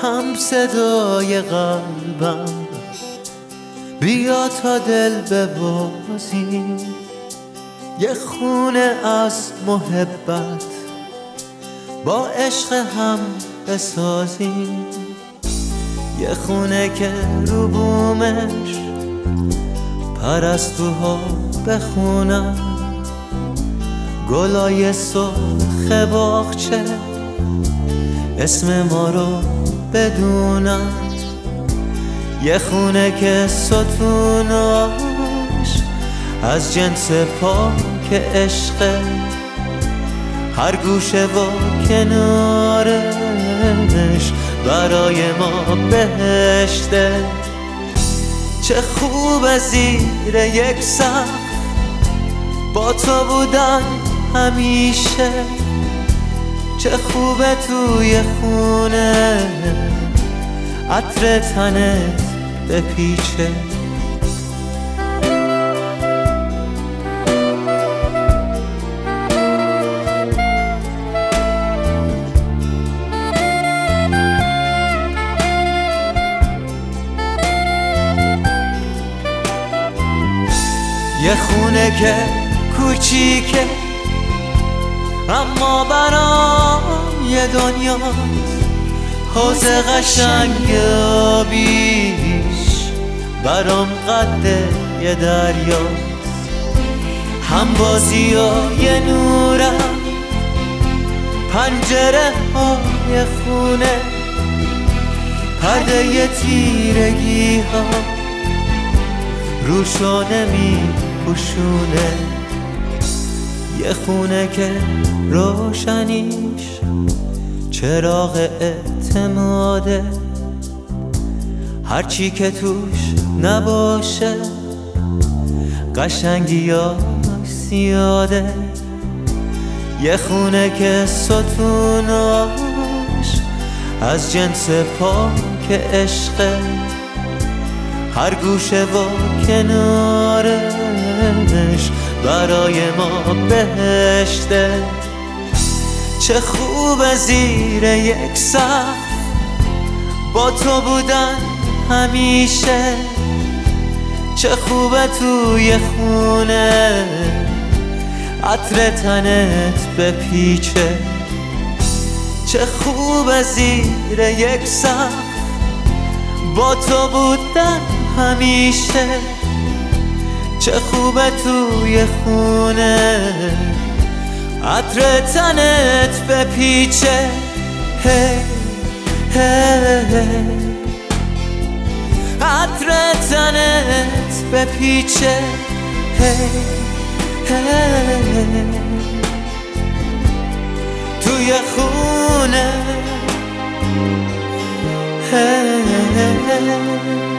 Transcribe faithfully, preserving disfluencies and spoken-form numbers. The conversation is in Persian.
هم صدای قلبم، بیا تا دل ببازیم، یه خونه از محبت با عشق هم بسازیم، یه خونه که رو بومش پرستوها بخونن، گلای سرخ باغچه اسم ما رو بدونن، یه خونه که ستوناش از جنس پاک عشقه، هر گوشه و کنارش برای ما بهشته. چه خوب زیر یک سقف با تو بودن همیشه، چه خوبه توی خونه عطر تنت بپیچه. یه خونه که کوچیکه اما برام یه دنیاست، حوض قشنگ آبیش برام قد یه دریاست، هم بازی های نورم پنجره های خونه، پرده ی تیرگی ها روشانه می پوشونه، یه خونه که روشنیش چراغ اعتماده، هرچی که توش نباشه قشنگیاش زیاده، یه خونه که ستوناش از جنس پاک عشقه، هر گوشه و کنارش برای ما بهشته. چه خوب زیر یک سقف با تو بودن همیشه، چه خوبه توی خونه عطر تنت بپیچه، چه خوب زیر یک سقف با تو بودن همیشه، چه خوبه توی خونه عطر تنت بپیچه. هی هی عطر تنت بپیچه، هی هی توی خونه. هی